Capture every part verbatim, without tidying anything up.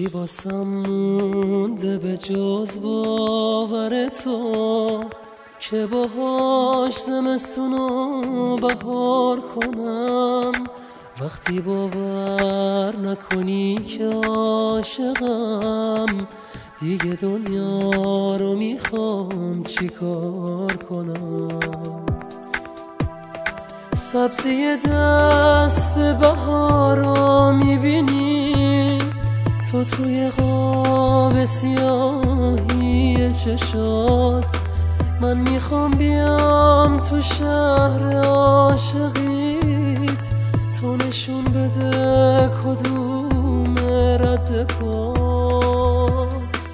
چی واسم مونده به جز باور تو که باهاش زمستونو بهار کنم. وقتی باور نکنی که عاشقم، دیگه دنیا رو میخوام چی کار کنم. سبزی دست بهارو میبینی تو توی قاب سیاهی چشات. من میخوام بیام تو شهر عاشقیت، تو نشون بده کدوم رد پات.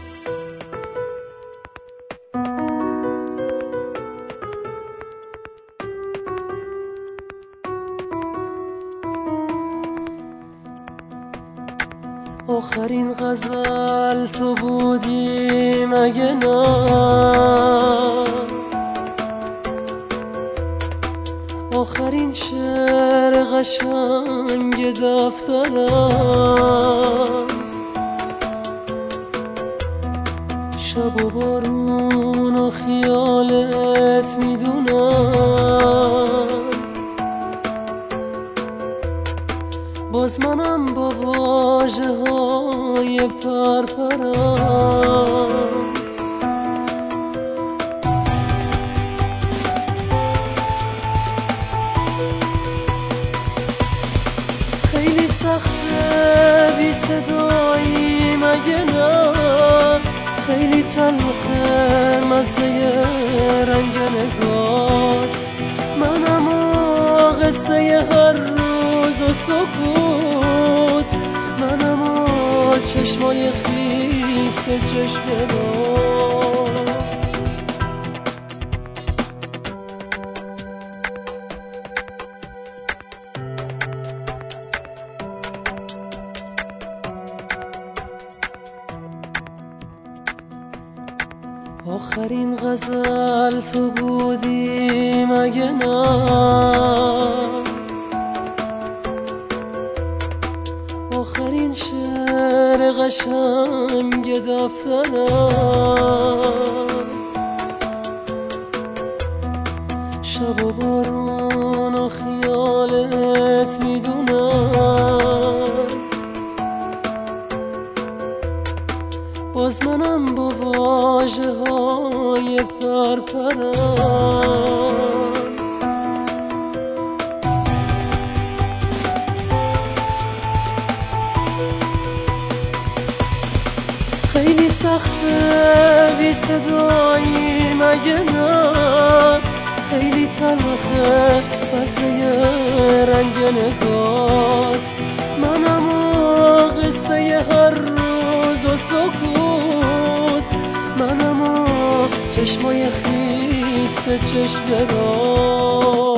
آخرین غزل تو بودی مگه نه؟ آخرین شعر قشنگ دفترم. شب و بارون و خیالت میدونم، باز منم با واژه های پرپرم. خیلی سخته بی صدایی مگه نه؟ خیلی تلخه مزه رنگ نگات. منم و قصه هر روز و سکوت، منم و چشمای خیس چشم باد. آخرین غزل تو بودی مگه نه؟ آخرین شعر قشنگ دفترم. شب و بارون و خیالت میدونم، باز منم با واژه های پرپرم. خیلی سخته بی صدایی مگه نه؟ خیلی تلخه مزه رنگ نگات. منم و قصه هر روز و سکوت، منم و چشمای خیس چشم باد.